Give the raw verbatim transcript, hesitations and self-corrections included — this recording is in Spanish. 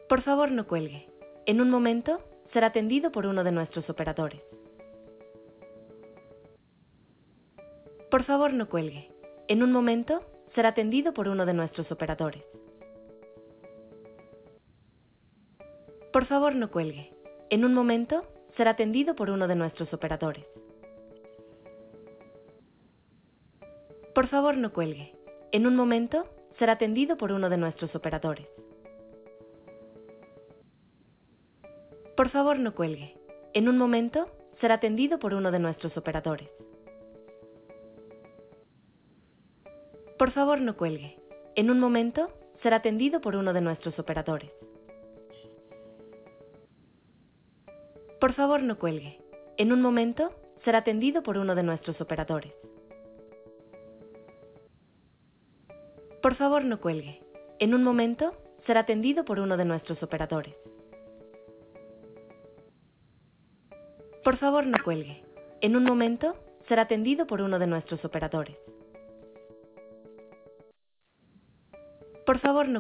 Por favor, no cuelgue. En un momento, será atendido por uno de nuestros operadores. Por favor, no cuelgue. En un momento, será atendido por uno de nuestros operadores. Por favor, no cuelgue. En un momento, será atendido por uno de nuestros operadores. Por favor, no cuelgue. En un momento, será atendido por uno de nuestros operadores. Por favor, no cuelgue. En un momento, será atendido por uno de nuestros operadores. Por favor, no cuelgue. En un momento, será atendido por uno de nuestros operadores. Por favor, no cuelgue. En un momento, será atendido por uno de nuestros operadores. Por favor, no cuelgue. En un momento, será atendido por uno de nuestros operadores. Por favor, no cuelgue. En un momento, será atendido por uno de nuestros operadores. Por favor, no